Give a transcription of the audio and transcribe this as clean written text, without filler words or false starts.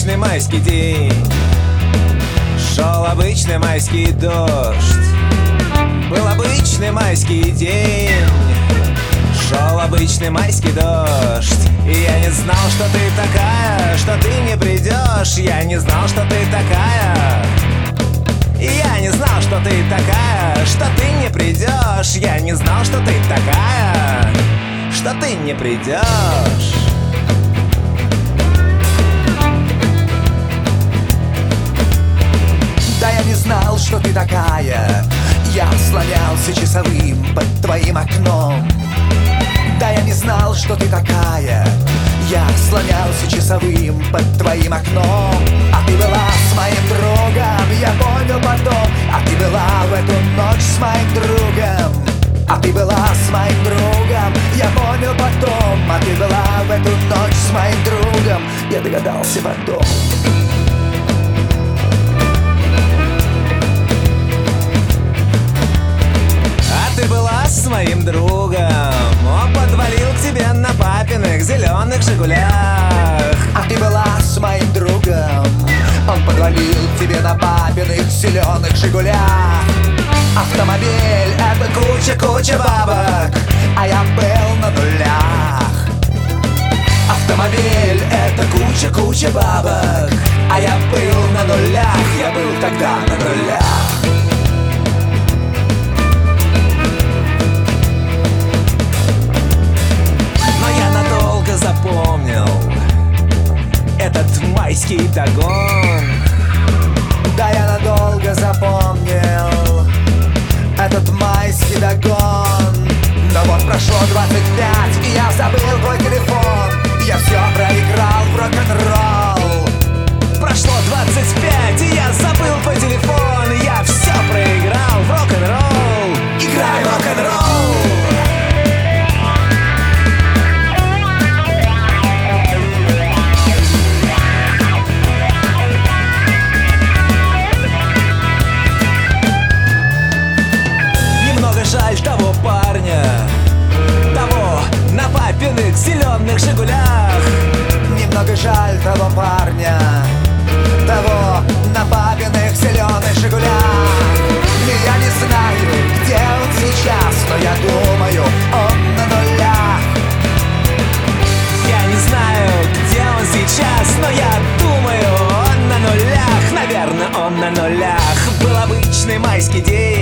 обычный майский день, шел обычный майский дождь. Был обычный майский день, шел обычный майский дождь. И я не знал, что ты такая, что ты не придешь. Я не знал, что ты такая. И я не знал, что ты такая, что ты не придешь. Я не знал, что ты такая, что ты не придешь. Да я не знал, что ты такая. Я слонялся часовым под твоим окном. Да я не знал, что ты такая. Я слонялся часовым под твоим окном. А ты была с моим другом, я понял потом. А ты была в эту ночь с моим другом. А ты была с моим другом, я понял потом. А ты была в эту ночь с моим другом, я догадался потом. Ты была с моим другом, он подвалил к тебе на папиных зеленых «Жигулях». А ты была с моим другом, он подвалил к тебе на папиных зеленых «Жигулях». Автомобиль — это куча бабок, а я был на нулях. Автомобиль — это куча бабок, а я был на нулях. Я был тогда на нулях. Запомнил этот майский догон. Да, я надолго запомнил этот майский догон. Но вот прошло 25, и я забыл твой телефон. Я все проиграл в рок-н-ролл. Прошло 25, и я забыл твой телефон. Я все проиграл в рок-н-ролл. Играй рок-н-ролл. Жаль того парня, того на папиных зеленых «Жигулях». Немного жаль того парня, того на папиных зеленых «Жигулях». Я не знаю, где он сейчас, но я думаю, он на нулях. Я не знаю, где он сейчас, но я думаю, он на нулях. Наверное, он на нулях. Был обычный майский день,